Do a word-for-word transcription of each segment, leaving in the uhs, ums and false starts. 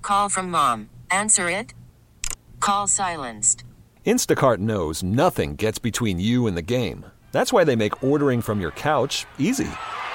call from mom. Answer it. Call silenced. Instacart knows nothing gets between you and the game. That's why they make ordering from your couch easy.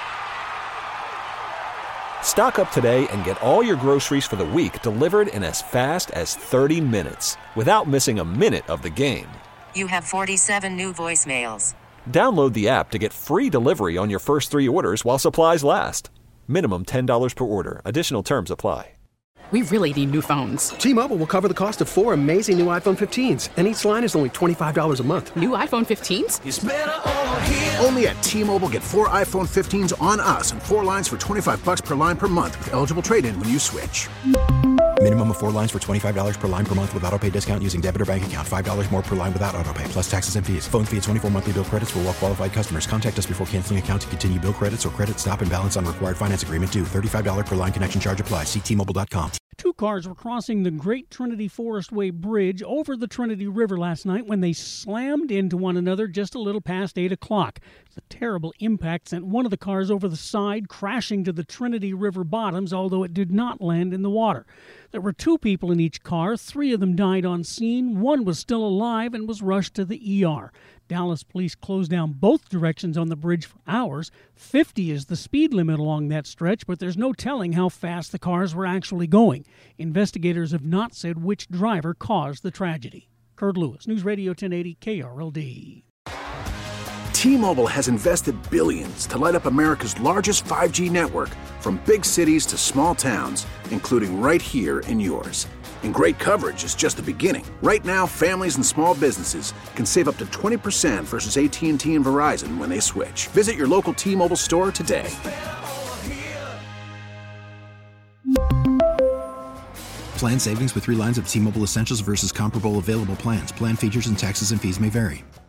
Stock up today and get all your groceries for the week delivered in as fast as thirty minutes without missing a minute of the game. You have forty-seven new voicemails. Download the app to get free delivery on your first three orders while supplies last. Minimum ten dollars per order. Additional terms apply. We really need new phones. T-Mobile will cover the cost of four amazing new iPhone fifteens, and each line is only twenty-five dollars a month. New iPhone fifteens? It's better over here. Only at T-Mobile, get four iPhone fifteens on us and four lines for twenty-five bucks per line per month with eligible trade-in when you switch. Minimum of four lines for twenty-five dollars per line per month with autopay discount using debit or bank account. five dollars more per line without autopay, plus taxes and fees. Phone fee at twenty-four monthly bill credits for well-qualified customers. Contact us before canceling account to continue bill credits or credit stop and balance on required finance agreement due. thirty-five dollars per line connection charge applies. See T Mobile dot com. Two cars were crossing the Great Trinity Forest Way Bridge over the Trinity River last night when they slammed into one another just a little past eight o'clock. The terrible impact sent one of the cars over the side, crashing to the Trinity River bottoms, although it did not land in the water. There were two people in each car. Three of them died on scene. One was still alive and was rushed to the E R. Dallas police closed down both directions on the bridge for hours. fifty is the speed limit along that stretch, but there's no telling how fast the cars were actually going. Investigators have not said which driver caused the tragedy. Kurt Lewis, News Radio ten eighty K R L D. T-Mobile has invested billions to light up America's largest five G network, from big cities to small towns, including right here in yours. And great coverage is just the beginning. Right now, families and small businesses can save up to twenty percent versus A T and T and Verizon when they switch. Visit your local T-Mobile store today. Plan savings with three lines of T-Mobile Essentials versus comparable available plans. Plan features and taxes and fees may vary.